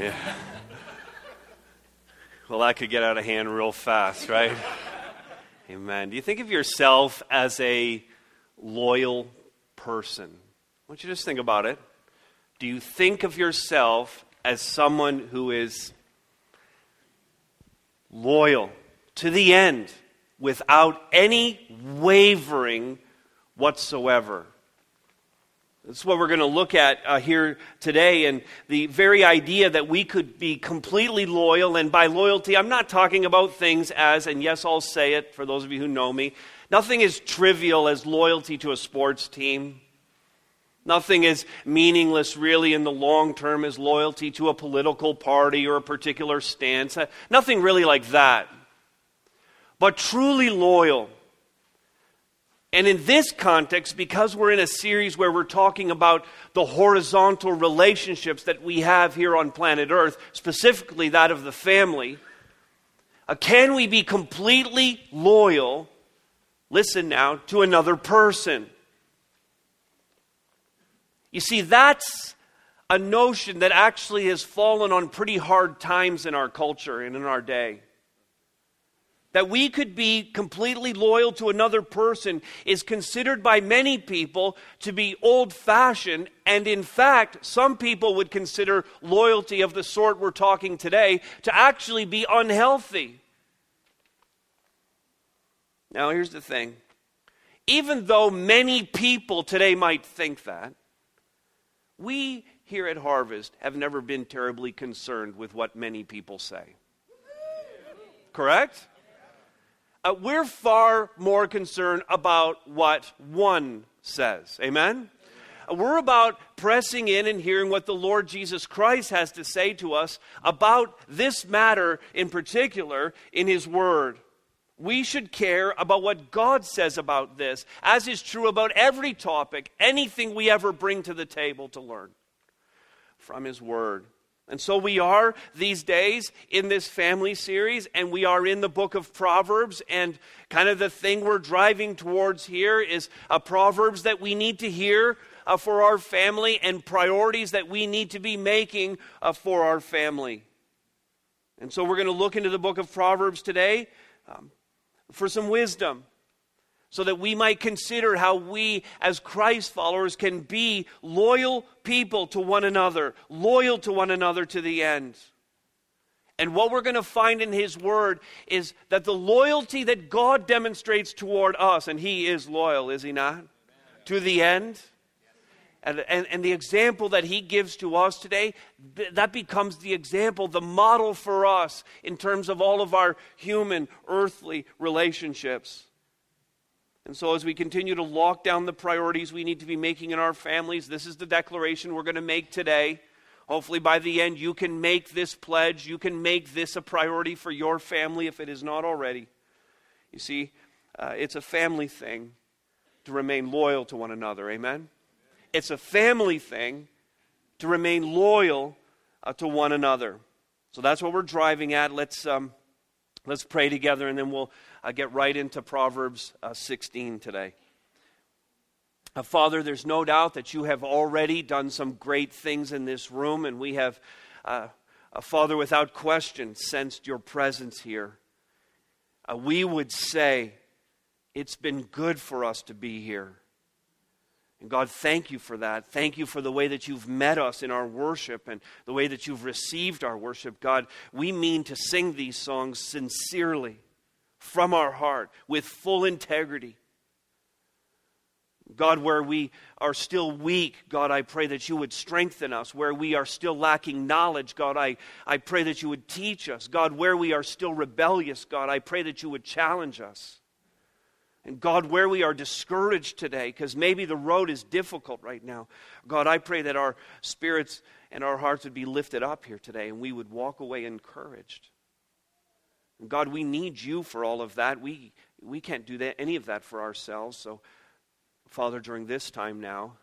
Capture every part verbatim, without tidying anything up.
Yeah. Well, that could get out of hand real fast, right? Amen. Do you think of yourself as a loyal person? I want you to just think about it. Do you think of yourself as someone who is loyal to the end without any wavering whatsoever? That's what we're going to look at uh, here today, and the very idea that we could be completely loyal. And by loyalty, I'm not talking about things as, and yes, I'll say it for those of you who know me, nothing is trivial as loyalty to a sports team. Nothing is meaningless really in the long term as loyalty to a political party or a particular stance. Uh, nothing really like that. But truly loyal. And in this context, because we're in a series where we're talking about the horizontal relationships that we have here on planet Earth, specifically that of the family, uh, can we be completely loyal, listen now, to another person? You see, that's a notion that actually has fallen on pretty hard times in our culture and in our day. That we could be completely loyal to another person is considered by many people to be old-fashioned, and in fact, some people would consider loyalty of the sort we're talking today to actually be unhealthy. Now, here's the thing. Even though many people today might think that, we here at Harvest have never been terribly concerned with what many people say. Correct? Uh, we're far more concerned about what one says. Amen? Uh, we're about pressing in and hearing what the Lord Jesus Christ has to say to us about this matter in particular in His Word. We should care about what God says about this, as is true about every topic, anything we ever bring to the table to learn from His Word. And so we are these days in this family series, and we are in the book of Proverbs, and kind of the thing we're driving towards here is a Proverbs that we need to hear uh, for our family, and priorities that we need to be making uh, for our family. And so we're going to look into the book of Proverbs today um, for some wisdom, so that we might consider how we as Christ followers can be loyal people to one another, loyal to one another to the end. And what we're going to find in His Word is that the loyalty that God demonstrates toward us, and He is loyal, is He not? Amen. To the end. And, and, and the example that He gives to us today, that becomes the example, the model for us in terms of all of our human, earthly relationships. And so as we continue to lock down the priorities we need to be making in our families, this is the declaration we're going to make today. Hopefully by the end you can make this pledge. You can make this a priority for your family if it is not already. You see, uh, it's a family thing to remain loyal to one another. Amen? It's a family thing to remain loyal uh, to one another. So that's what we're driving at. Let's... Um, Let's pray together, and then we'll uh, get right into Proverbs uh, sixteen today. Uh, Father, there's no doubt that you have already done some great things in this room, and we have, uh, uh, Father, without question, sensed your presence here. Uh, we would say it's been good for us to be here. And God, thank you for that. Thank you for the way that you've met us in our worship and the way that you've received our worship. God, we mean to sing these songs sincerely, from our heart, with full integrity. God, where we are still weak, God, I pray that you would strengthen us. Where we are still lacking knowledge, God, I, I pray that you would teach us. God, where we are still rebellious, God, I pray that you would challenge us. And God, where we are discouraged today, because maybe the road is difficult right now, God, I pray that our spirits and our hearts would be lifted up here today, and we would walk away encouraged. And God, we need you for all of that. We we can't do that, any of that for ourselves. So, Father, during this time now,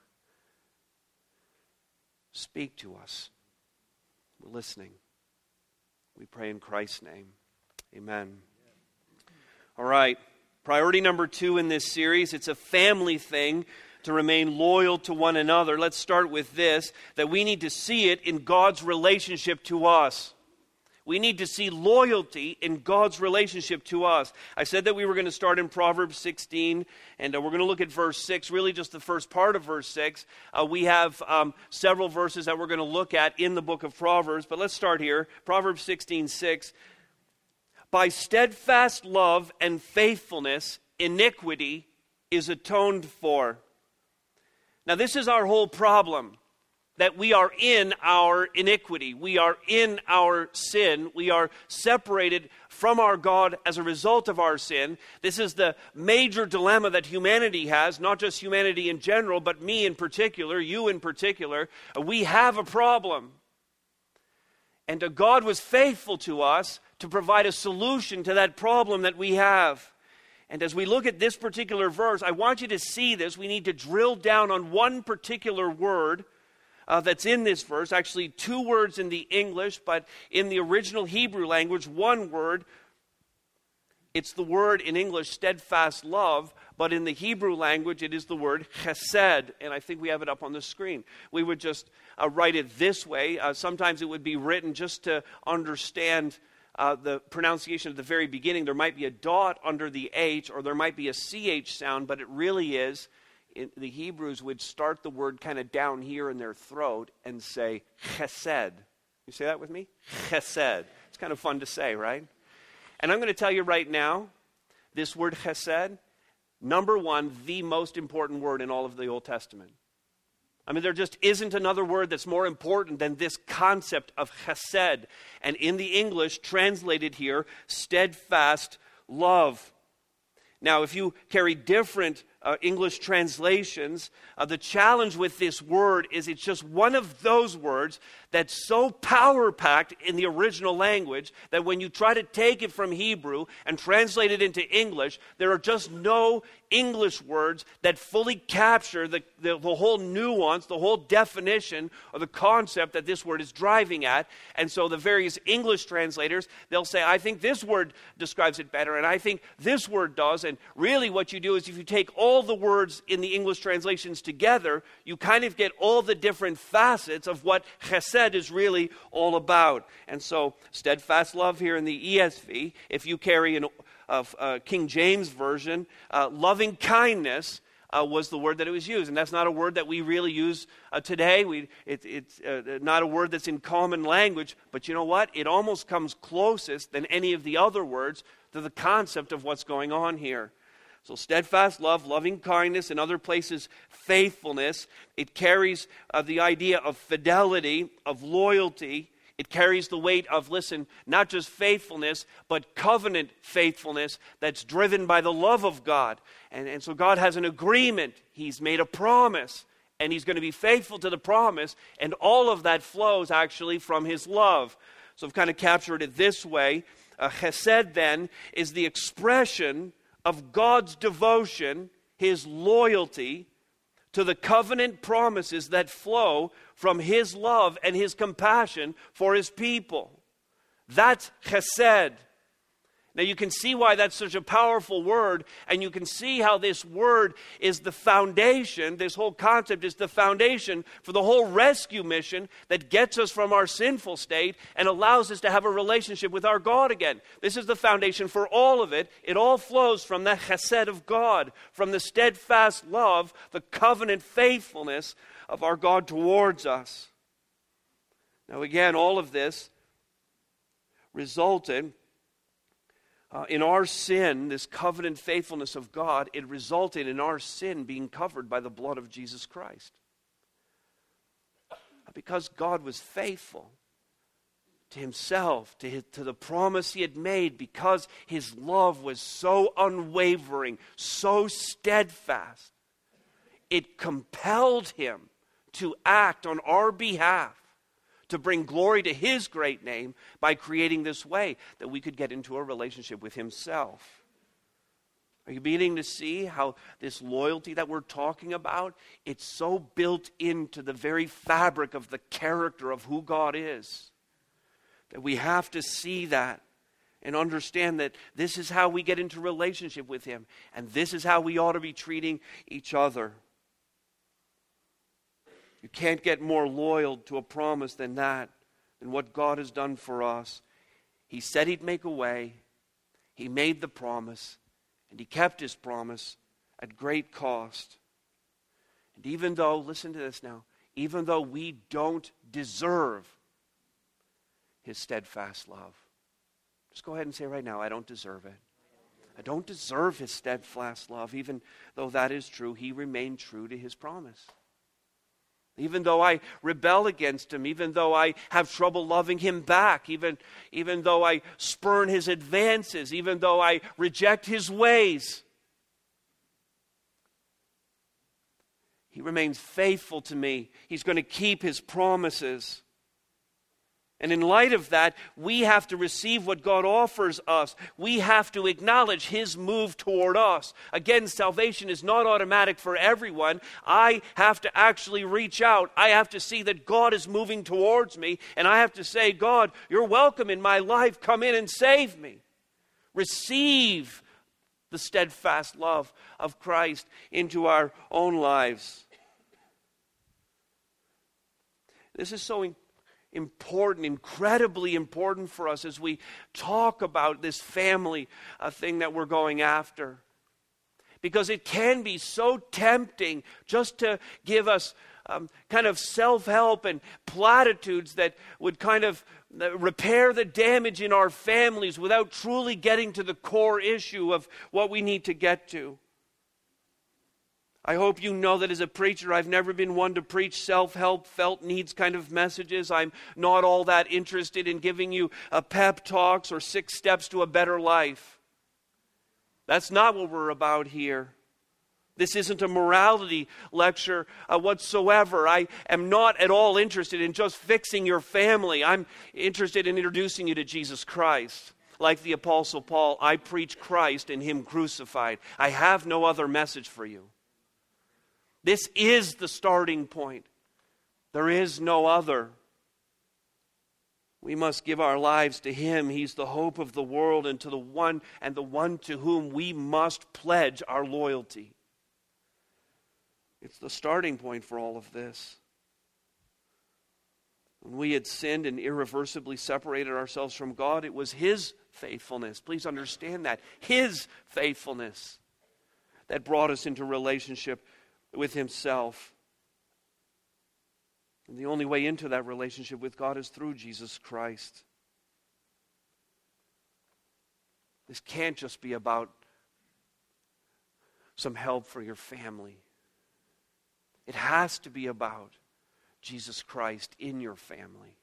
speak to us. We're listening. We pray in Christ's name. Amen. All right. Priority number two in this series, it's a family thing to remain loyal to one another, let's start with this, that we need to see it in God's relationship to us. We need to see loyalty in God's relationship to us. I said that we were going to start in Proverbs sixteen, and uh, we're going to look at verse six, really just the first part of verse six. Uh, we have um, several verses that we're going to look at in the book of Proverbs, but let's start here. Proverbs sixteen six. By steadfast love and faithfulness, iniquity is atoned for. Now, this is our whole problem. That we are in our iniquity. We are in our sin. We are separated from our God as a result of our sin. This is the major dilemma that humanity has, not just humanity in general, but me in particular, you in particular. We have a problem. And God was faithful to us to provide a solution to that problem that we have. And as we look at this particular verse, I want you to see this. We need to drill down on one particular word Uh, that's in this verse, actually two words in the English, but in the original Hebrew language, one word. It's the word in English, steadfast love, but in the Hebrew language, it is the word chesed, and I think we have it up on the screen. We would just uh, write it this way. Uh, sometimes it would be written just to understand uh, the pronunciation at the very beginning. There might be a dot under the H, or there might be a C H sound, but it really is. In, the Hebrews would start the word kind of down here in their throat and say chesed. You say that with me? Chesed. It's kind of fun to say, right? And I'm going to tell you right now, this word chesed, number one, the most important word in all of the Old Testament. I mean, there just isn't another word that's more important than this concept of chesed. And in the English, translated here, steadfast love. Now, if you carry different uh, English translations, uh, the challenge with this word is it's just one of those words that's so power-packed in the original language that when you try to take it from Hebrew and translate it into English, there are just no English words that fully capture the, the, the whole nuance, the whole definition of the concept that this word is driving at. And so the various English translators, they'll say, I think this word describes it better, and I think this word does. And really what you do is if you take all the words in the English translations together, you kind of get all the different facets of what chesed is really all about. And so steadfast love here in the E S V, if you carry an of uh, King James Version, uh, loving kindness uh, was the word that it was used. And that's not a word that we really use uh, today. We, it, it's uh, not a word that's in common language. But you know what? It almost comes closest than any of the other words to the concept of what's going on here. So steadfast love, loving kindness, in other places, faithfulness. It carries uh, the idea of fidelity, of loyalty. It carries the weight of, listen, not just faithfulness, but covenant faithfulness that's driven by the love of God. And, and so God has an agreement. He's made a promise, and He's going to be faithful to the promise, and all of that flows actually from His love. So I've kind of captured it this way. Uh, chesed, then, is the expression of God's devotion, His loyalty, to the covenant promises that flow from His love and His compassion for His people. That's chesed. Now you can see why that's such a powerful word, and you can see how this word is the foundation, this whole concept is the foundation for the whole rescue mission that gets us from our sinful state and allows us to have a relationship with our God again. This is the foundation for all of it. It all flows from the chesed of God, from the steadfast love, the covenant faithfulness of our God towards us. Now again, all of this resulted Uh, in our sin, this covenant faithfulness of God, it resulted in our sin being covered by the blood of Jesus Christ. Because God was faithful to Himself, to, his, to the promise He had made, because His love was so unwavering, so steadfast, it compelled Him to act on our behalf, to bring glory to His great name by creating this way that we could get into a relationship with Himself. Are you beginning to see how this loyalty that we're talking about, it's so built into the very fabric of the character of who God is, that we have to see that and understand that this is how we get into relationship with Him, and this is how we ought to be treating each other. You can't get more loyal to a promise than that, than what God has done for us. He said He'd make a way. He made the promise, and He kept His promise at great cost. And even though, listen to this now, even though we don't deserve His steadfast love. Just go ahead and say right now, I don't deserve it. I don't deserve His steadfast love. Even though that is true, He remained true to His promise. Even though I rebel against Him, even though I have trouble loving Him back, even, even though I spurn His advances, even though I reject His ways, He remains faithful to me. He's going to keep His promises. And in light of that, we have to receive what God offers us. We have to acknowledge His move toward us. Again, salvation is not automatic for everyone. I have to actually reach out. I have to see that God is moving towards me. And I have to say, God, you're welcome in my life. Come in and save me. Receive the steadfast love of Christ into our own lives. This is so important, incredibly important for us as we talk about this family uh, thing that we're going after. Because it can be so tempting just to give us um, kind of self-help and platitudes that would kind of repair the damage in our families without truly getting to the core issue of what we need to get to. I hope you know that as a preacher, I've never been one to preach self-help, felt needs kind of messages. I'm not all that interested in giving you a pep talks or six steps to a better life. That's not what we're about here. This isn't a morality lecture uh, whatsoever. I am not at all interested in just fixing your family. I'm interested in introducing you to Jesus Christ. Like the Apostle Paul, I preach Christ and Him crucified. I have no other message for you. This is the starting point. There is no other. We must give our lives to Him. He's the hope of the world, and to the one and the one to whom we must pledge our loyalty. It's the starting point for all of this. When we had sinned and irreversibly separated ourselves from God, it was His faithfulness. Please understand that. His faithfulness that brought us into relationship with Himself. And the only way into that relationship with God is through Jesus Christ. This can't just be about some help for your family. It has to be about Jesus Christ in your family.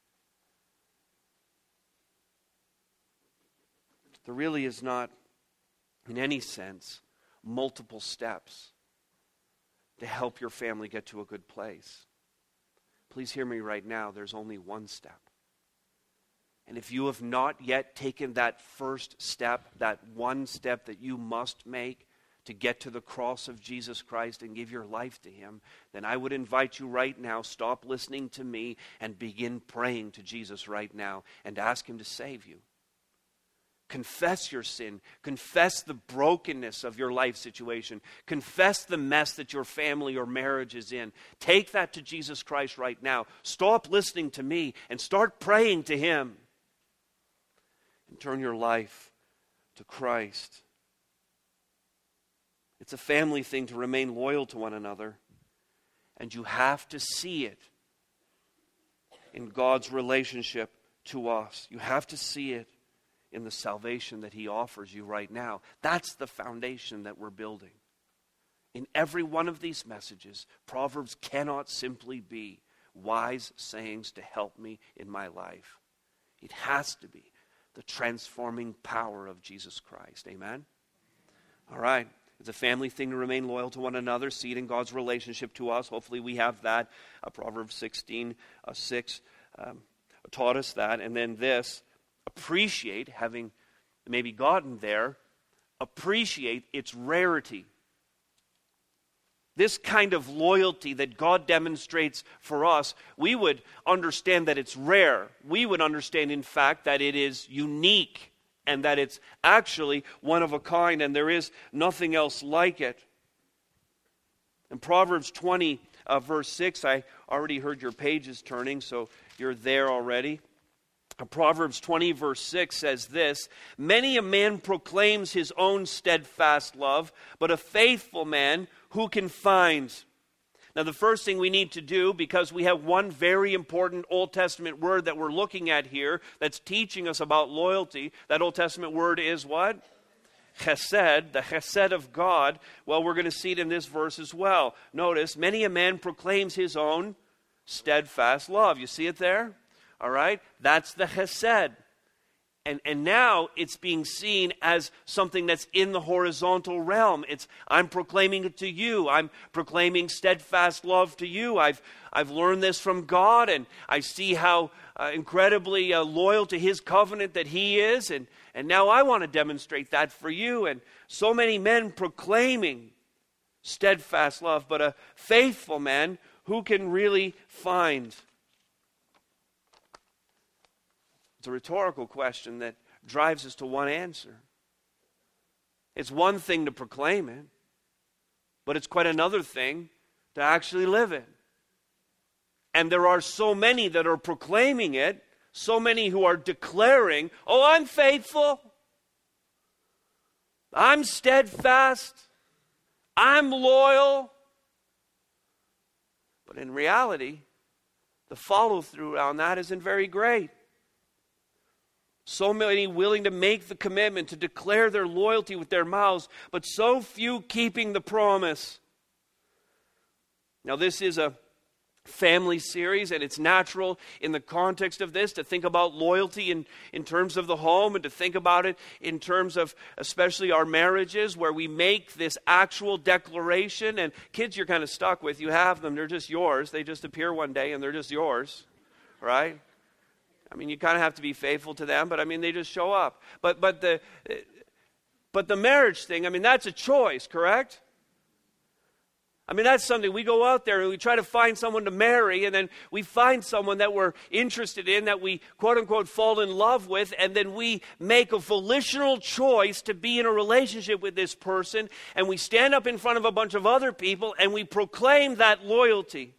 There really is not, in any sense, multiple steps to help your family get to a good place. Please hear me right now. There's only one step. And if you have not yet taken that first step, that one step that you must make to get to the cross of Jesus Christ and give your life to Him, then I would invite you right now, stop listening to me and begin praying to Jesus right now and ask Him to save you. Confess your sin. Confess the brokenness of your life situation. Confess the mess that your family or marriage is in. Take that to Jesus Christ right now. Stop listening to me and start praying to Him. And turn your life to Christ. It's a family thing to remain loyal to one another. And you have to see it in God's relationship to us. You have to see it in the salvation that He offers you right now. That's the foundation that we're building. In every one of these messages, Proverbs cannot simply be wise sayings to help me in my life. It has to be the transforming power of Jesus Christ. Amen? All right. It's a family thing to remain loyal to one another, see it in God's relationship to us. Hopefully we have that. Uh, Proverbs sixteen, uh, six um, taught us that. And then this, appreciate, having maybe gotten there, appreciate its rarity. This kind of loyalty that God demonstrates for us, we would understand that it's rare. We would understand, in fact, that it is unique and that it's actually one of a kind and there is nothing else like it. In Proverbs twenty, uh, verse six. I already heard your pages turning, so you're there already. Proverbs twenty, verse six says this: "Many a man proclaims his own steadfast love, but a faithful man who can find?" Now, the first thing we need to do, because we have one very important Old Testament word that we're looking at here that's teaching us about loyalty. That Old Testament word is what? Chesed, the chesed of God. Well, we're going to see it in this verse as well. Notice, many a man proclaims his own steadfast love. You see it there? All right? That's the chesed. And, and now it's being seen as something that's in the horizontal realm. It's, I'm proclaiming it to you. I'm proclaiming steadfast love to you. I've, I've learned this from God, and I see how uh, incredibly uh, loyal to His covenant that He is. And, and now I want to demonstrate that for you. And so many men proclaiming steadfast love, but a faithful man who can really find? It's a rhetorical question that drives us to one answer. It's one thing to proclaim it, but it's quite another thing to actually live it. And there are so many that are proclaiming it, so many who are declaring, "Oh, I'm faithful, I'm steadfast, I'm loyal." But in reality, the follow-through on that isn't very great. So many willing to make the commitment to declare their loyalty with their mouths, but so few keeping the promise. Now, this is a family series, and it's natural in the context of this to think about loyalty in, in terms of the home, and to think about it in terms of especially our marriages, where we make this actual declaration. And kids, you're kind of stuck with. You have them. They're just yours. They just appear one day, and they're just yours, right? I mean, you kind of have to be faithful to them, but I mean, they just show up. But but the but the marriage thing, I mean, that's a choice, correct? I mean, that's something. We go out there and we try to find someone to marry, and then we find someone that we're interested in, that we quote-unquote fall in love with, and then we make a volitional choice to be in a relationship with this person, and we stand up in front of a bunch of other people, and we proclaim that loyalty.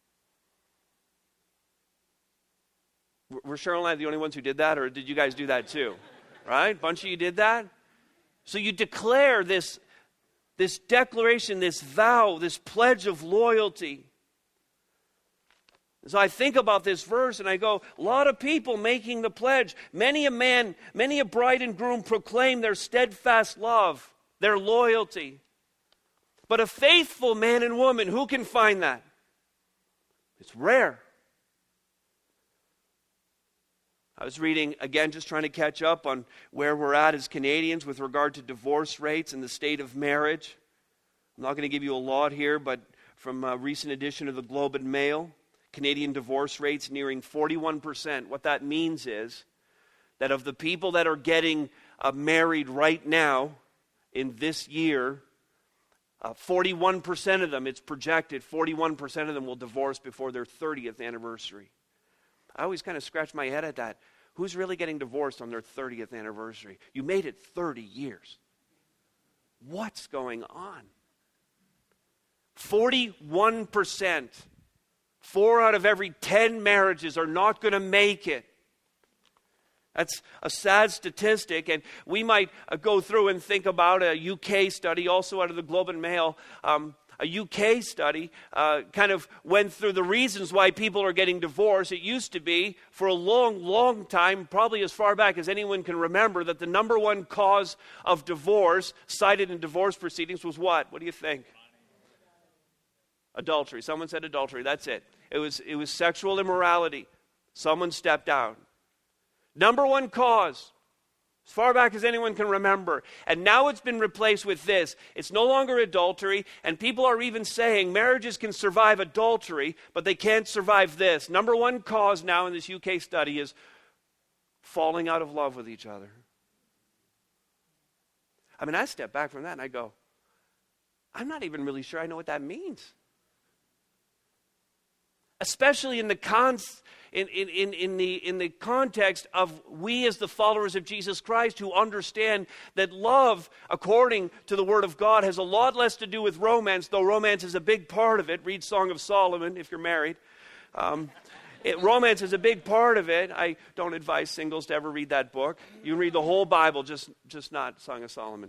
Were Cheryl and I the only ones who did that, or did you guys do that too? Right? A bunch of you did that? So you declare this, this declaration, this vow, this pledge of loyalty. So I think about this verse and I go, a lot of people making the pledge. Many a man, many a bride and groom proclaim their steadfast love, their loyalty. But a faithful man and woman, who can find that? It's rare. I was reading, again, just trying to catch up on where we're at as Canadians with regard to divorce rates and the state of marriage. I'm not going to give you a lot here, but from a recent edition of the Globe and Mail, Canadian divorce rates nearing forty-one percent. What that means is that of the people that are getting uh, married right now in this year, uh, forty-one percent of them, it's projected, forty-one percent of them will divorce before their thirtieth anniversary. I always kind of scratch my head at that. Who's really getting divorced on their thirtieth anniversary? You made it thirty years. What's going on? forty-one percent. Four out of every ten marriages are not going to make it. That's a sad statistic, and we might uh, go through and think about a U K study, also out of the Globe and Mail. Um, A U K study uh, kind of went through the reasons why people are getting divorced. It used to be, for a long, long time, probably as far back as anyone can remember, that the number one cause of divorce cited in divorce proceedings was what? What do you think? Adultery. Someone said adultery. That's it. It was, it was sexual immorality. Someone stepped down. Number one cause. As far back as anyone can remember. And now it's been replaced with this. It's no longer adultery, and people are even saying marriages can survive adultery, but they can't survive this. Number one cause now in this U K study is falling out of love with each other. I mean, I step back from that and I go, I'm not even really sure I know what that means. especially in the cons, in, in, in, in the in the context of we as the followers of Jesus Christ who understand that love, according to the Word of God, has a lot less to do with romance, though romance is a big part of it. Read Song of Solomon if you're married. Um, It, romance is a big part of it. I don't advise singles to ever read that book. You read the whole Bible, just, just not Song of Solomon.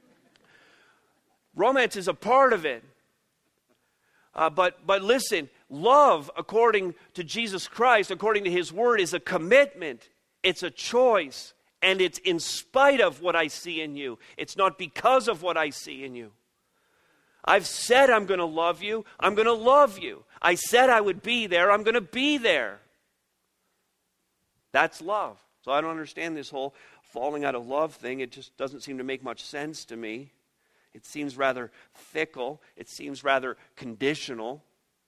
Romance is a part of it. Uh, but, but listen, love, according to Jesus Christ, according to His Word, is a commitment. It's a choice. And it's in spite of what I see in you. It's not because of what I see in you. I've said I'm going to love you. I'm going to love you. I said I would be there. I'm going to be there. That's love. So I don't understand this whole falling out of love thing. It just doesn't seem to make much sense to me. It seems rather fickle. It seems rather conditional.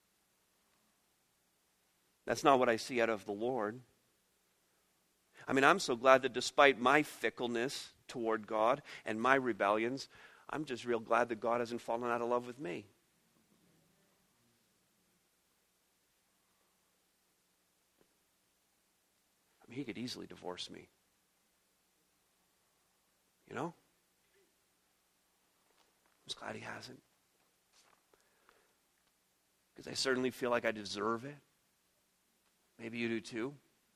That's not what I see out of the Lord. I mean, I'm so glad that despite my fickleness toward God and my rebellions, I'm just real glad that God hasn't fallen out of love with me. I mean, He could easily divorce me. You know? I'm just glad He hasn't. Because I certainly feel like I deserve it. Maybe you do too.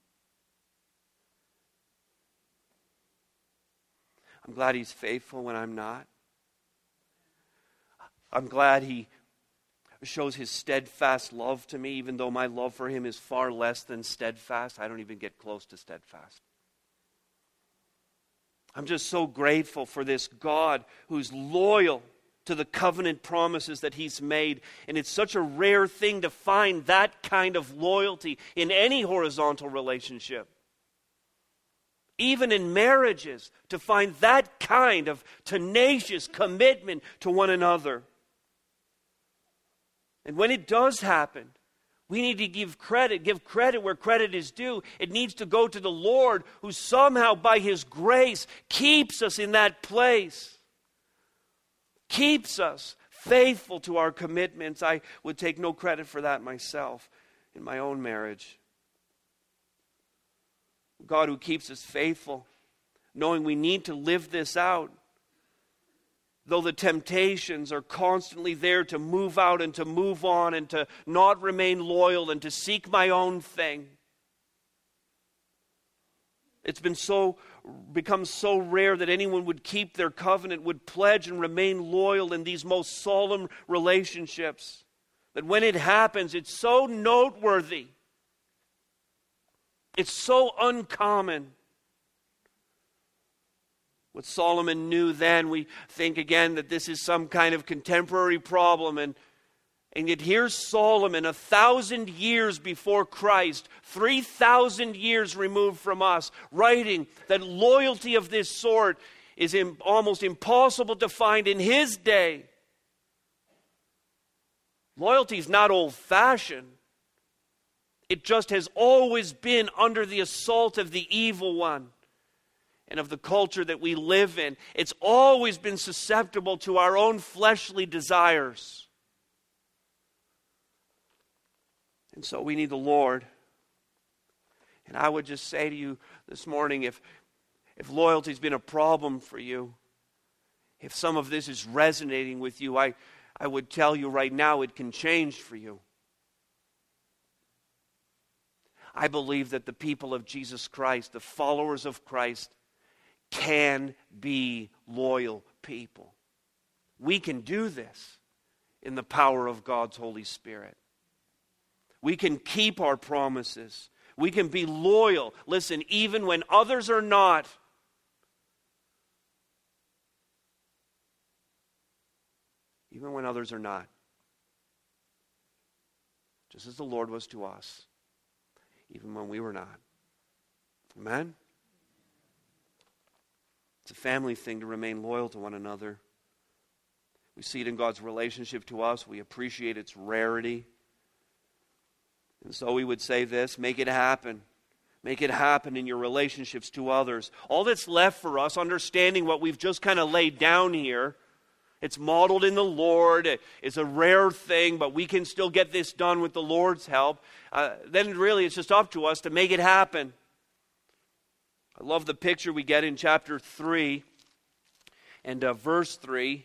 I'm glad He's faithful when I'm not. I'm glad He shows His steadfast love to me, even though my love for Him is far less than steadfast. I don't even get close to steadfast. I'm just so grateful for this God who's loyal to the covenant promises that He's made. And it's such a rare thing to find that kind of loyalty in any horizontal relationship. Even in marriages, to find that kind of tenacious commitment to one another. And when it does happen, we need to give credit, give credit where credit is due. It needs to go to the Lord, who somehow by His grace keeps us in that place. Keeps us faithful to our commitments. I would take no credit for that myself in my own marriage. God who keeps us faithful, knowing we need to live this out. Though the temptations are constantly there to move out and to move on and to not remain loyal and to seek my own thing. It's been so, become so rare that anyone would keep their covenant, would pledge and remain loyal in these most solemn relationships. That when it happens, it's so noteworthy. It's so uncommon. What Solomon knew then, we think again that this is some kind of contemporary problem. And, and yet here's Solomon, a thousand years before Christ, three thousand years removed from us, writing that loyalty of this sort is im- almost impossible to find in his day. Loyalty is not old-fashioned. It just has always been under the assault of the evil one and of the culture that we live in. It's always been susceptible to our own fleshly desires. And so we need the Lord. And I would just say to you this morning, if, if loyalty's been a problem for you, if some of this is resonating with you, I, I would tell you right now it can change for you. I believe that the people of Jesus Christ, the followers of Christ, can be loyal people. We can do this in the power of God's Holy Spirit. We can keep our promises. We can be loyal. Listen, even when others are not. Even when others are not. Just as the Lord was to us. Even when we were not. Amen? It's a family thing to remain loyal to one another. We see it in God's relationship to us. We appreciate its rarity. And so we would say this, make it happen. Make it happen in your relationships to others. All that's left for us, understanding what we've just kind of laid down here, It's modeled in the Lord. It's a rare thing, but we can still get this done with the Lord's help. Uh, then really it's just up to us to make it happen. I love the picture we get in chapter three and uh, verse three.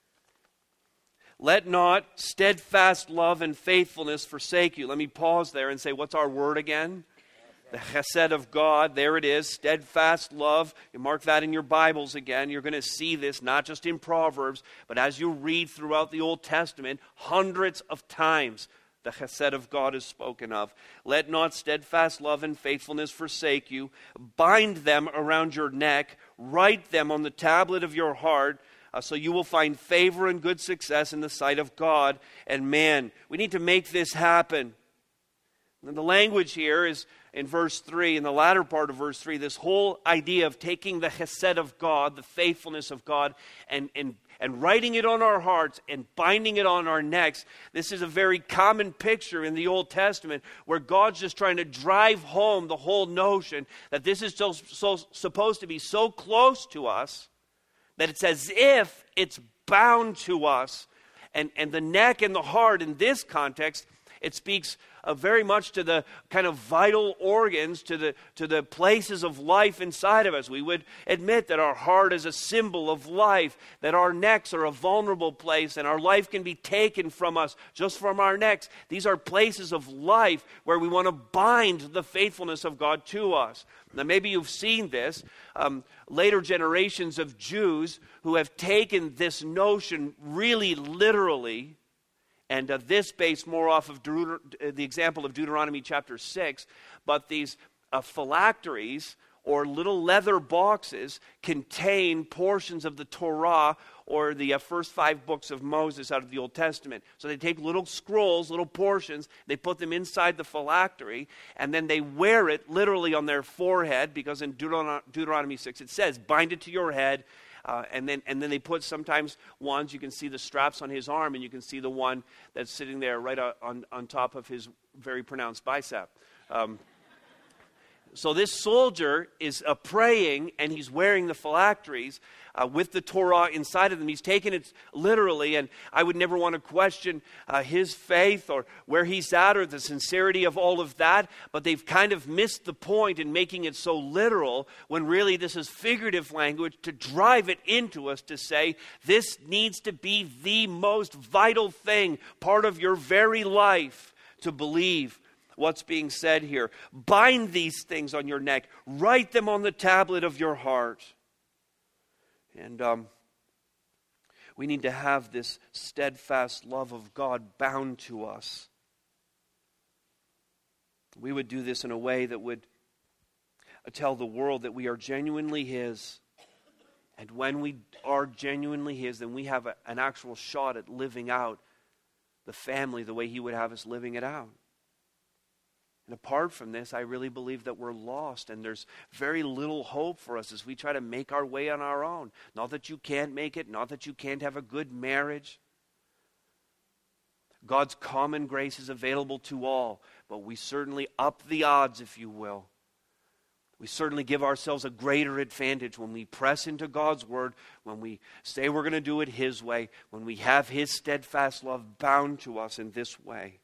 Let not steadfast love and faithfulness forsake you. Let me pause there and say, what's our word again? The chesed of God. There it is, steadfast love. You mark that in your Bibles again. You're going to see this not just in Proverbs, but as you read throughout the Old Testament, hundreds of times the chesed of God is spoken of. Let not steadfast love and faithfulness forsake you. Bind them around your neck. Write them on the tablet of your heart, uh, so you will find favor and good success in the sight of God and man. We need to make this happen. And the language here is in verse three, in the latter part of verse three, this whole idea of taking the chesed of God, the faithfulness of God, and, and, and writing it on our hearts and binding it on our necks. This is a very common picture in the Old Testament where God's just trying to drive home the whole notion that this is so, so supposed to be so close to us that it's as if it's bound to us. And, and the neck and the heart in this context, it speaks uh, very much to the kind of vital organs, to the to the places of life inside of us. We would admit that our heart is a symbol of life, that our necks are a vulnerable place, and our life can be taken from us just from our necks. These are places of life where we want to bind the faithfulness of God to us. Now, maybe you've seen this. Um, later generations of Jews who have taken this notion really literally. And uh, this based more off of Deuter- the example of Deuteronomy chapter six, but these uh, phylacteries, or little leather boxes, contain portions of the Torah, or the uh, first five books of Moses out of the Old Testament. So they take little scrolls, little portions, they put them inside the phylactery, and then they wear it literally on their forehead, because in Deuteron- Deuteronomy six it says, bind it to your head. Uh, and then and then they put sometimes ones, you can see the straps on his arm, and you can see the one that's sitting there right on, on top of his very pronounced bicep. Um, so this soldier is uh, praying, and he's wearing the phylacteries uh, with the Torah inside of them. He's taken it literally, and I would never want to question uh, his faith or where he's at or the sincerity of all of that, but they've kind of missed the point in making it so literal when really this is figurative language to drive it into us to say this needs to be the most vital thing, part of your very life, to believe what's being said here. Bind these things on your neck. Write them on the tablet of your heart. And um, we need to have this steadfast love of God bound to us. We would do this in a way that would tell the world that we are genuinely His. And when we are genuinely His, then we have a, an actual shot at living out the family the way He would have us living it out. And apart from this, I really believe that we're lost, and there's very little hope for us as we try to make our way on our own. Not that you can't make it, not that you can't have a good marriage. God's common grace is available to all, but we certainly up the odds, if you will. We certainly give ourselves a greater advantage when we press into God's word, when we say we're going to do it His way, when we have His steadfast love bound to us in this way.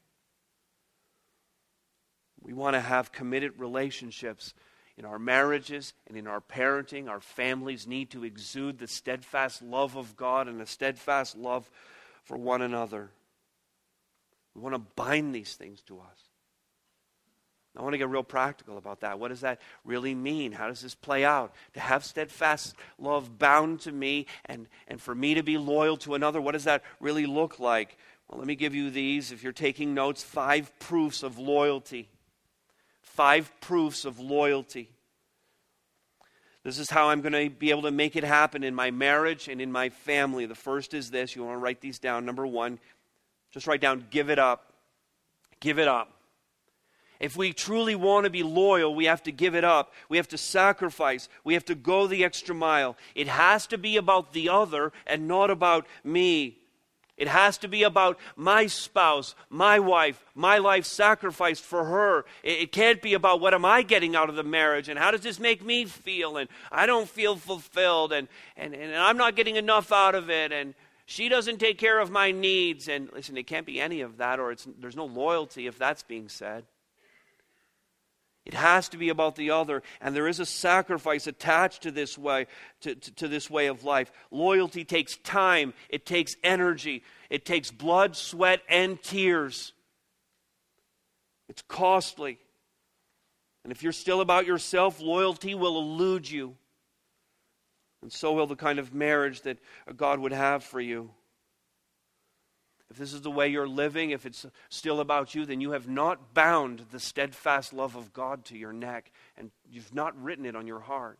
We want to have committed relationships in our marriages and in our parenting. Our families need to exude the steadfast love of God and a steadfast love for one another. We want to bind these things to us. I want to get real practical about that. What does that really mean? How does this play out? To have steadfast love bound to me and, and for me to be loyal to another, what does that really look like? Well, let me give you these, if you're taking notes, five proofs of loyalty. Five proofs of loyalty. This is how I'm going to be able to make it happen in my marriage and in my family. The first is this. You want to write these down. Number one, just write down, give it up. Give it up. If we truly want to be loyal, we have to give it up. We have to sacrifice. We have to go the extra mile. It has to be about the other and not about me. It has to be about my spouse, my wife, my life sacrificed for her. It can't be about what am I getting out of the marriage and how does this make me feel, and I don't feel fulfilled, and, and, and I'm not getting enough out of it, and she doesn't take care of my needs. And listen, it can't be any of that, or it's, there's no loyalty if that's being said. It has to be about the other, and there is a sacrifice attached to this way, to, to, to this way of life. Loyalty takes time, it takes energy, it takes blood, sweat, and tears. It's costly. And if you're still about yourself, loyalty will elude you. And so will the kind of marriage that God would have for you. If this is the way you're living, if it's still about you, then you have not bound the steadfast love of God to your neck, and you've not written it on your heart.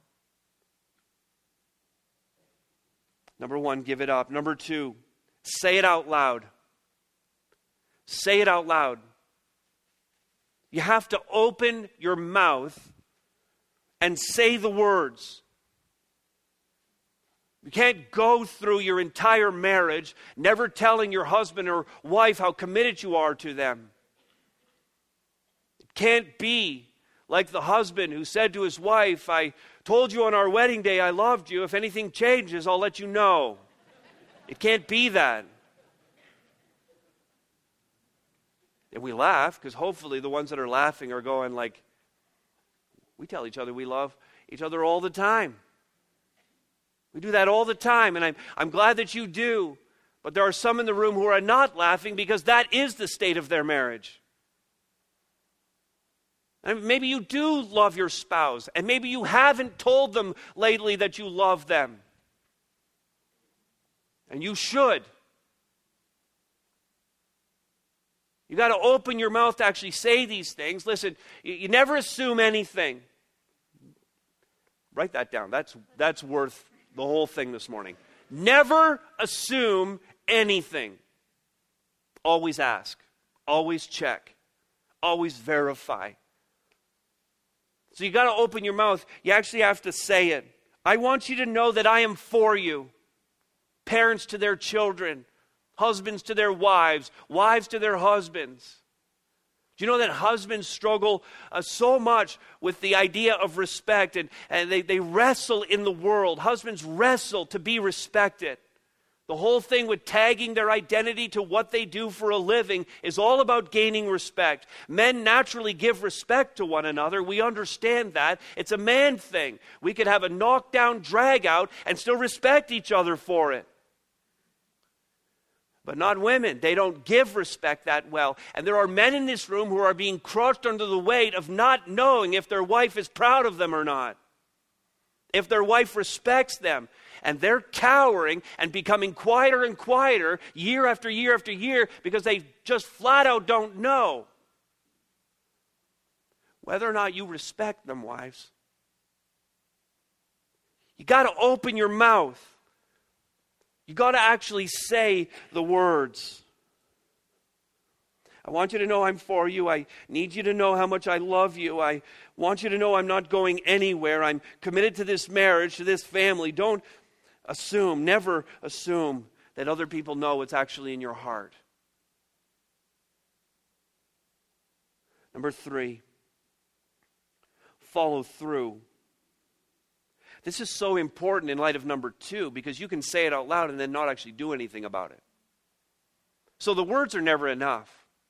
Number one, give it up. Number two, say it out loud. Say it out loud. You have to open your mouth and say the words. You can't go through your entire marriage never telling your husband or wife how committed you are to them. It can't be like the husband who said to his wife, I told you on our wedding day I loved you. If anything changes, I'll let you know. It can't be that. And we laugh because hopefully the ones that are laughing are going like, we tell each other we love each other all the time. We do that all the time, and I'm, I'm glad that you do. But there are some in the room who are not laughing because that is the state of their marriage. And maybe you do love your spouse, and maybe you haven't told them lately that you love them. And you should. You got to open your mouth to actually say these things. Listen, you, you never assume anything. Write that down. That's, that's worth the whole thing this morning. Never assume anything. Always ask. Always check. Always verify. So you got to open your mouth. You actually have to say it. I want you to know that I am for you. Parents to their children. Husbands to their wives. Wives to their husbands. Do you know that husbands struggle uh, so much with the idea of respect, and, and they, they wrestle in the world. Husbands wrestle to be respected. The whole thing with tagging their identity to what they do for a living is all about gaining respect. Men naturally give respect to one another. We understand that. It's a man thing. We could have a knockdown, drag out, and still respect each other for it. But not women. They don't give respect that well. And there are men in this room who are being crushed under the weight of not knowing if their wife is proud of them or not. If their wife respects them. And they're cowering and becoming quieter and quieter year after year after year because they just flat out don't know whether or not you respect them, wives. You got to open your mouth. You got to actually say the words. I want you to know I'm for you. I need you to know how much I love you. I want you to know I'm not going anywhere. I'm committed to this marriage, to this family. Don't assume, never assume that other people know what's actually in your heart. Number three, follow through. This is so important in light of number two because you can say it out loud and then not actually do anything about it. So the words are never enough.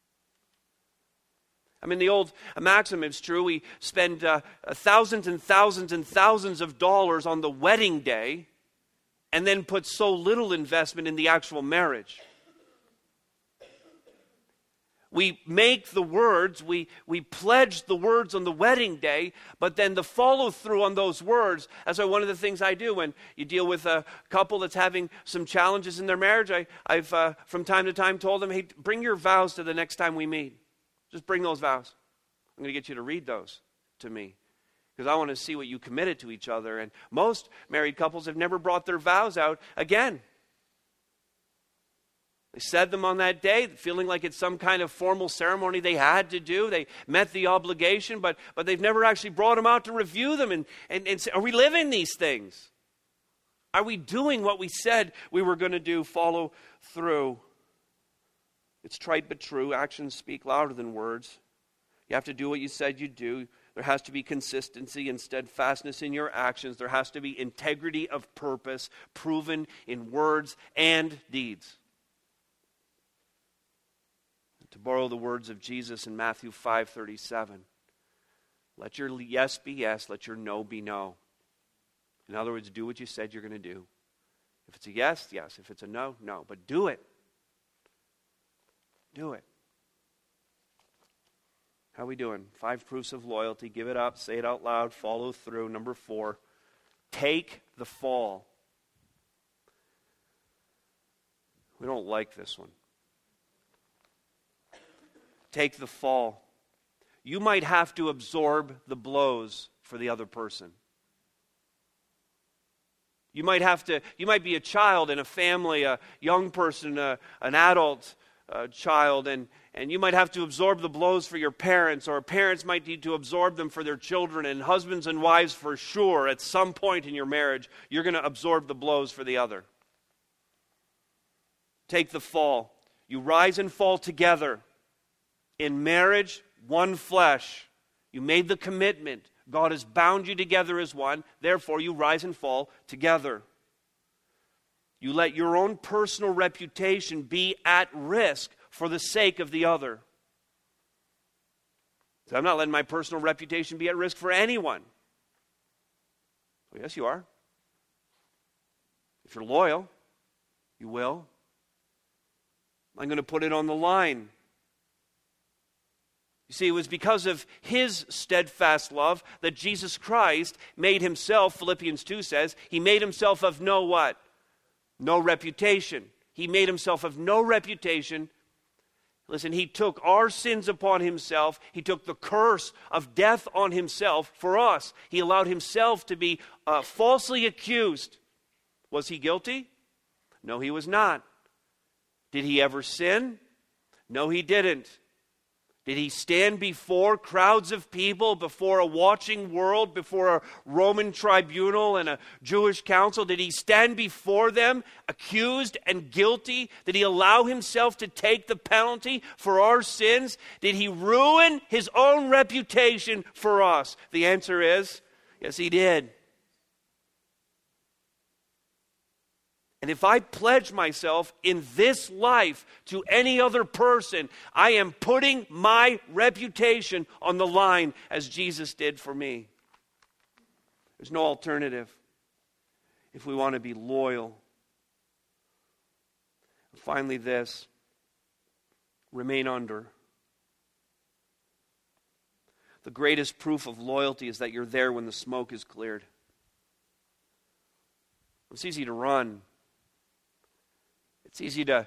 I mean, the old maxim is true. We spend uh, thousands and thousands and thousands of dollars on the wedding day and then put so little investment in the actual marriage. We make the words, we, we pledge the words on the wedding day, but then the follow through on those words. That's why one of the things I do when you deal with a couple that's having some challenges in their marriage, I, I've uh, from time to time told them, hey, bring your vows to the next time we meet. Just bring those vows. I'm going to get you to read those to me because I want to see what you committed to each other. And most married couples have never brought their vows out again. They said them on that day, feeling like it's some kind of formal ceremony they had to do. They met the obligation, but, but they've never actually brought them out to review them and, and, and say, are we living these things? Are we doing what we said we were going to do? Follow through. It's trite but true. Actions speak louder than words. You have to do what you said you'd do. There has to be consistency and steadfastness in your actions. There has to be integrity of purpose proven in words and deeds. To borrow the words of Jesus in Matthew five thirty-seven, let your yes be yes, let your no be no. In other words, do what you said you're going to do. If it's a yes, yes. If it's a no, no. But do it. Do it. How are we doing? Five proofs of loyalty. Give it up. Say it out loud. Follow through. Number four, take the fall. We don't like this one. Take the fall. You might have to absorb the blows for the other person. You might have to, you might be a child in a family, a young person, a, an adult uh, child, and, and you might have to absorb the blows for your parents, or parents might need to absorb them for their children, and husbands and wives for sure, at some point in your marriage, you're going to absorb the blows for the other. Take the fall. You rise and fall together. In marriage, one flesh. You made the commitment. God has bound you together as one. Therefore, you rise and fall together. You let your own personal reputation be at risk for the sake of the other. So I'm not letting my personal reputation be at risk for anyone. Well, yes, you are. If you're loyal, you will. I'm going to put it on the line. You see, it was because of his steadfast love that Jesus Christ made himself, Philippians two says, he made himself of no what? No reputation. He made himself of no reputation. Listen, he took our sins upon himself. He took the curse of death on himself for us. He allowed himself to be uh, falsely accused. Was he guilty? No, he was not. Did he ever sin? No, he didn't. Did he stand before crowds of people, before a watching world, before a Roman tribunal and a Jewish council? Did he stand before them accused and guilty? Did he allow himself to take the penalty for our sins? Did he ruin his own reputation for us? The answer is, yes, he did. And if I pledge myself in this life to any other person, I am putting my reputation on the line as Jesus did for me. There's no alternative if we want to be loyal. And finally, this, remain under. The greatest proof of loyalty is that you're there when the smoke is cleared. It's easy to run. It's easy to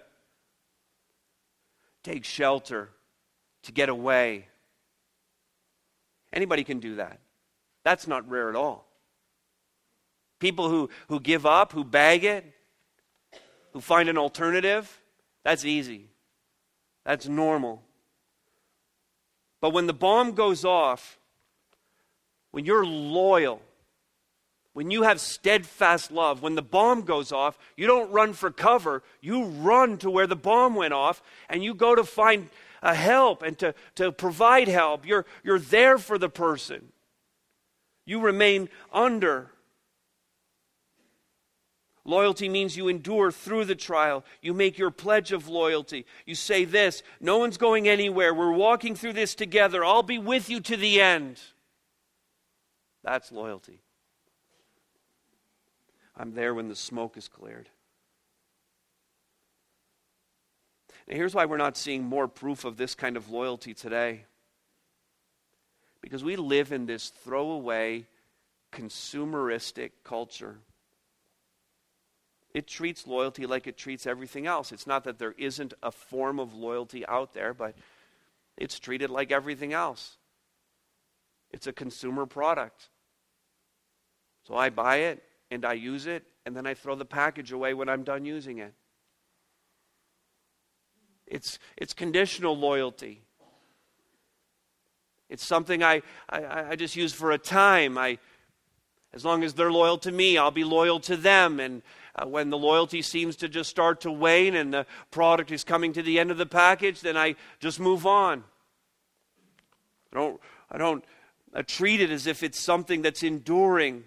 take shelter, to get away. Anybody can do that. That's not rare at all. People who, who give up, who bag it, who find an alternative, that's easy. That's normal. But when the bomb goes off, when you're loyal, when you have steadfast love, when the bomb goes off, you don't run for cover. You run to where the bomb went off, and you go to find uh, help and to, to provide help. You're, you're there for the person. You remain under. Loyalty means you endure through the trial. You make your pledge of loyalty. You say this, no one's going anywhere. We're walking through this together. I'll be with you to the end. That's loyalty. I'm there when the smoke is cleared. Now, here's why we're not seeing more proof of this kind of loyalty today. Because we live in this throwaway, consumeristic culture. It treats loyalty like it treats everything else. It's not that there isn't a form of loyalty out there, but it's treated like everything else. It's a consumer product. So I buy it, and I use it, and then I throw the package away when I'm done using it. It's it's conditional loyalty. It's something I, I, I just use for a time. I, as long as they're loyal to me, I'll be loyal to them. And uh, when the loyalty seems to just start to wane and the product is coming to the end of the package, then I just move on. I don't, I don't uh, treat it as if it's something that's enduring.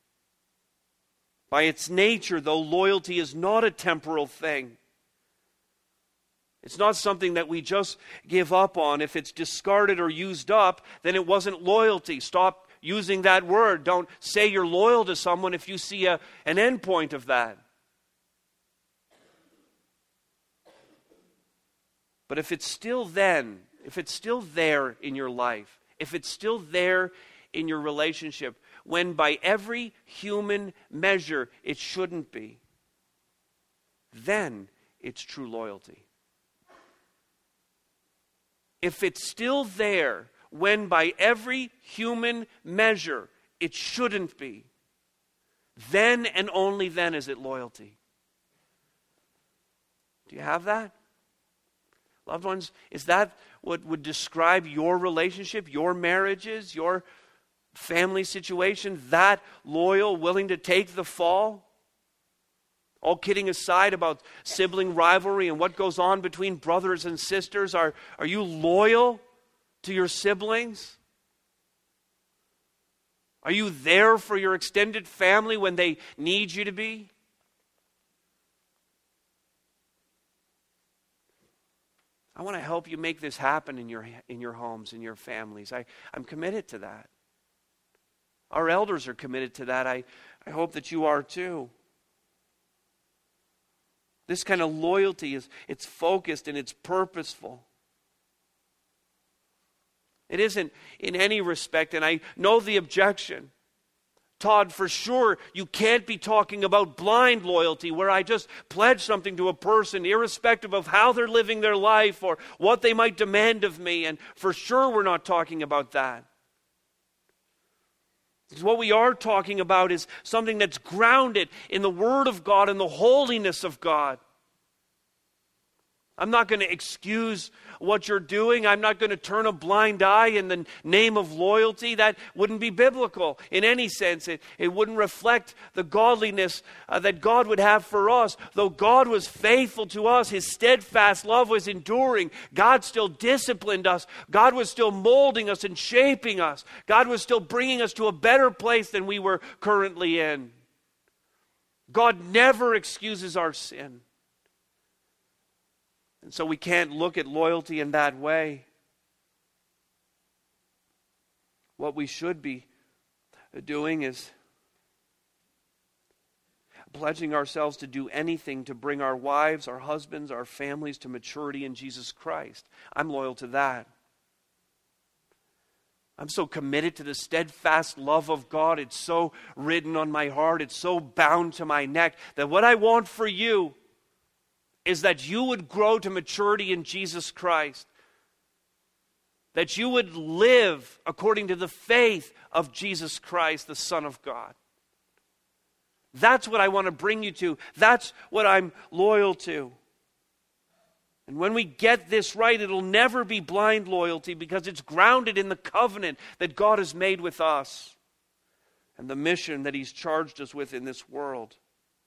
By its nature, though, loyalty is not a temporal thing. It's not something that we just give up on. If it's discarded or used up, then it wasn't loyalty. Stop using that word. Don't say you're loyal to someone if you see a, an end point of that. But if it's still then, if it's still there in your life, if it's still there in your relationship, when by every human measure it shouldn't be, then it's true loyalty. If it's still there when by every human measure it shouldn't be, then and only then is it loyalty. Do you have that? Loved ones, is that what would describe your relationship, your marriages, your family situation? That loyal, willing to take the fall? All kidding aside about sibling rivalry and what goes on between brothers and sisters, are, are you loyal to your siblings? Are you there for your extended family when they need you to be? I want to help you make this happen in your, in your homes, in your families. I, I'm committed to that. Our elders are committed to that. I, I hope that you are too. This kind of loyalty is it's focused and it's purposeful. It isn't in any respect, and I know the objection. Todd, for sure, you can't be talking about blind loyalty where I just pledge something to a person irrespective of how they're living their life or what they might demand of me. And for sure, we're not talking about that. Because what we are talking about is something that's grounded in the Word of God and the holiness of God. I'm not going to excuse what you're doing. I'm not going to turn a blind eye in the name of loyalty. That wouldn't be biblical in any sense. It, it wouldn't reflect the godliness uh, that God would have for us. Though God was faithful to us, His steadfast love was enduring. God still disciplined us. God was still molding us and shaping us. God was still bringing us to a better place than we were currently in. God never excuses our sin. And so we can't look at loyalty in that way. What we should be doing is pledging ourselves to do anything to bring our wives, our husbands, our families to maturity in Jesus Christ. I'm loyal to that. I'm so committed to the steadfast love of God. It's so written on my heart. It's so bound to my neck that what I want for you is that you would grow to maturity in Jesus Christ. That you would live according to the faith of Jesus Christ, the Son of God. That's what I want to bring you to. That's what I'm loyal to. And when we get this right, it'll never be blind loyalty because it's grounded in the covenant that God has made with us and the mission that He's charged us with in this world.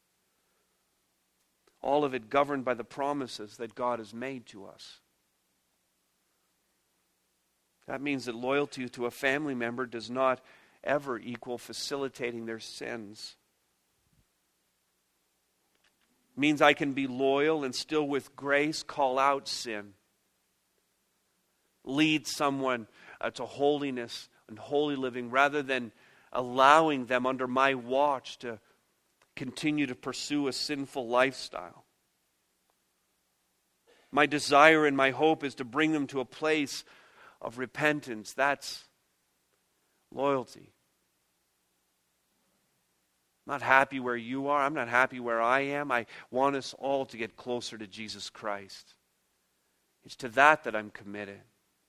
All of it governed by the promises that God has made to us. That means that loyalty to a family member does not ever equal facilitating their sins. It means I can be loyal and still with grace call out sin. Lead someone uh, to holiness and holy living rather than allowing them under my watch to continue to pursue a sinful lifestyle. My desire and my hope is to bring them to a place of repentance. That's loyalty. I'm not happy where you are. I'm not happy where I am. I want us all to get closer to Jesus Christ. It's to that that I'm committed.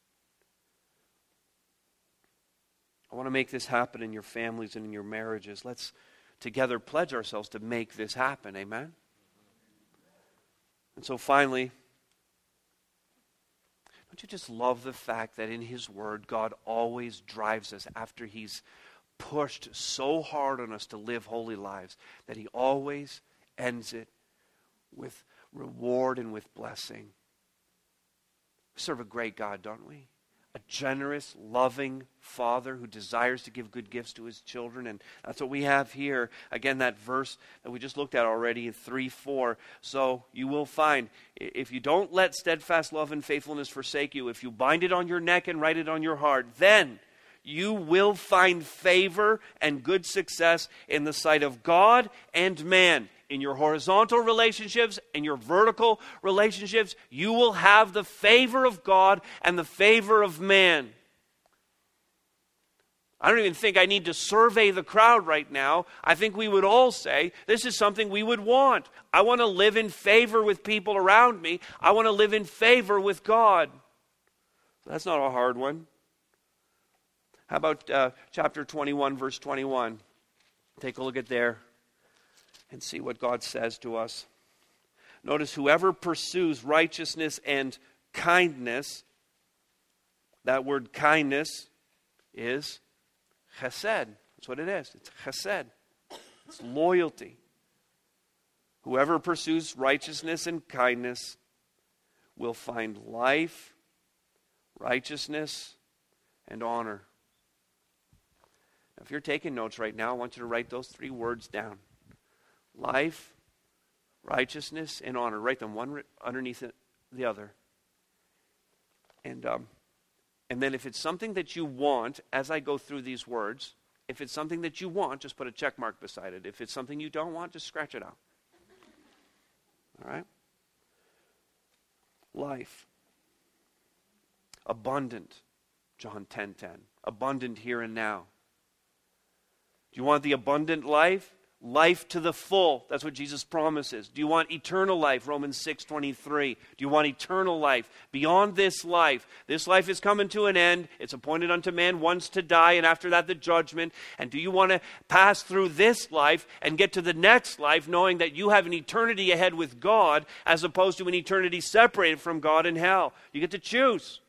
I want to make this happen in your families and in your marriages. Let's together pledge ourselves to make this happen. Amen? And so finally, don't you just love the fact that in His Word, God always drives us after He's pushed so hard on us to live holy lives, that He always ends it with reward and with blessing. We serve a great God, don't we? a generous, loving Father who desires to give good gifts to his children. And that's what we have here. Again, that verse that we just looked at already in three four. So you will find, if you don't let steadfast love and faithfulness forsake you, if you bind it on your neck and write it on your heart, then you will find favor and good success in the sight of God and man. In your horizontal relationships, in your vertical relationships, you will have the favor of God and the favor of man. I don't even think I need to survey the crowd right now. I think we would all say, this is something we would want. I want to live in favor with people around me. I want to live in favor with God. That's not a hard one. How about uh, chapter twenty-one, verse twenty-one? Take a look at there and see what God says to us. Notice, whoever pursues righteousness and kindness, that word kindness is chesed. That's what it is. It's chesed. It's loyalty. Whoever pursues righteousness and kindness will find life, righteousness, and honor. Now, if you're taking notes right now, I want you to write those three words down. Life, righteousness, and honor. Write them one underneath the other. And um, and then if it's something that you want, as I go through these words, if it's something that you want, just put a check mark beside it. If it's something you don't want, just scratch it out. All right? Life. Abundant. John ten ten. Abundant here and now. Do you want the abundant life? Life to the full. That's what Jesus promises. Do you want eternal life? Romans six twenty-three. Do you want eternal life? Beyond this life. This life is coming to an end. It's appointed unto man once to die, and after that the judgment. And do you want to pass through this life and get to the next life knowing that you have an eternity ahead with God as opposed to an eternity separated from God in hell? You get to choose.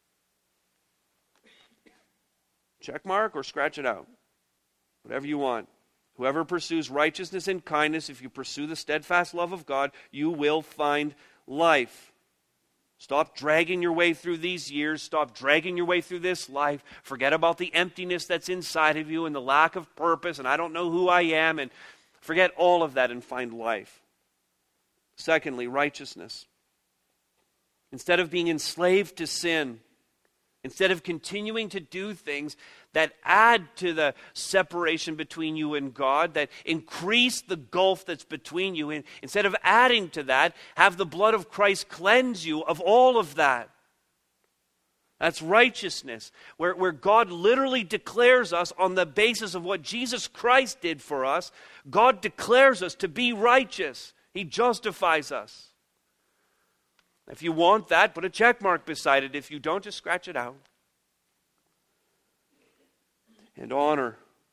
Check mark or scratch it out. Whatever you want. Whoever pursues righteousness and kindness, if you pursue the steadfast love of God, you will find life. Stop dragging your way through these years. Stop dragging your way through this life. Forget about the emptiness that's inside of you and the lack of purpose and I don't know who I am. And forget all of that and find life. Secondly, righteousness. Instead of being enslaved to sin, instead of continuing to do things that add to the separation between you and God, that increase the gulf that's between you, and instead of adding to that, have the blood of Christ cleanse you of all of that. That's righteousness, where, where God literally declares us on the basis of what Jesus Christ did for us. God declares us to be righteous. He justifies us. If you want that, put a check mark beside it. If you don't, just scratch it out. And honor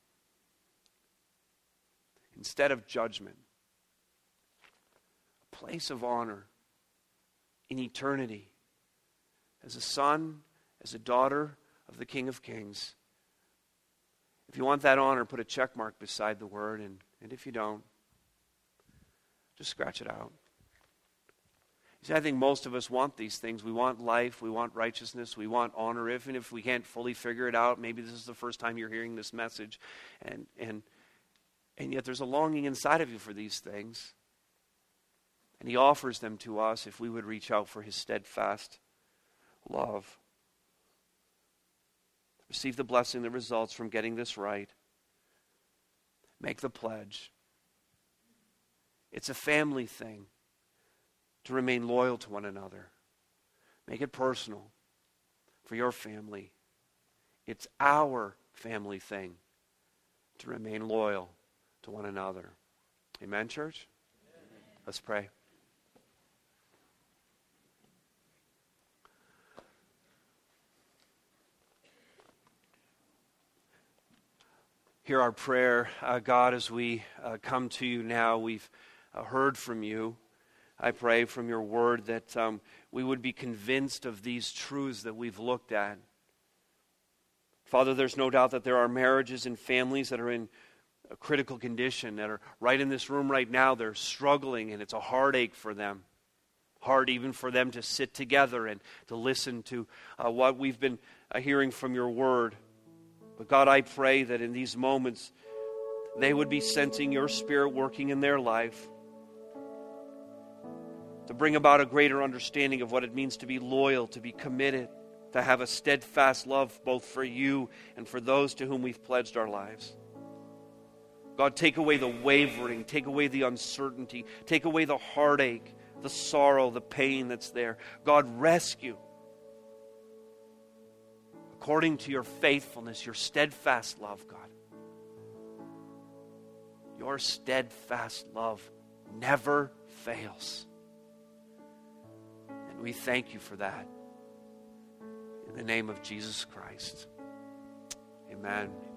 instead of judgment. A place of honor in eternity. As a son, as a daughter of the King of Kings. If you want that honor, put a check mark beside the word. And, and if you don't, just scratch it out. See, I think most of us want these things. We want life, we want righteousness, we want honor, even if we can't fully figure it out. Maybe this is the first time you're hearing this message. And and and yet there's a longing inside of you for these things. And he offers them to us if we would reach out for his steadfast love. Receive the blessing that results from getting this right. Make the pledge. It's a family thing. To remain loyal to one another. Make it personal for your family. It's our family thing to remain loyal to one another. Amen, church? Amen. Let's pray. Hear our prayer, uh, God, as we uh, come to you now. We've uh, heard from you. I pray from your word that um, we would be convinced of these truths that we've looked at. Father, there's no doubt that there are marriages and families that are in a critical condition, that are right in this room right now. They're struggling and it's a heartache for them. hard even for them to sit together and to listen to uh, what we've been uh, hearing from your word. But God, I pray that in these moments, they would be sensing your Spirit working in their life to bring about a greater understanding of what it means to be loyal, to be committed, to have a steadfast love both for you and for those to whom we've pledged our lives. God, take away the wavering, take away the uncertainty, take away the heartache, the sorrow, the pain that's there. God, rescue, according to your faithfulness, your steadfast love, God. Your steadfast love never fails. And we thank you for that. In the name of Jesus Christ. Amen.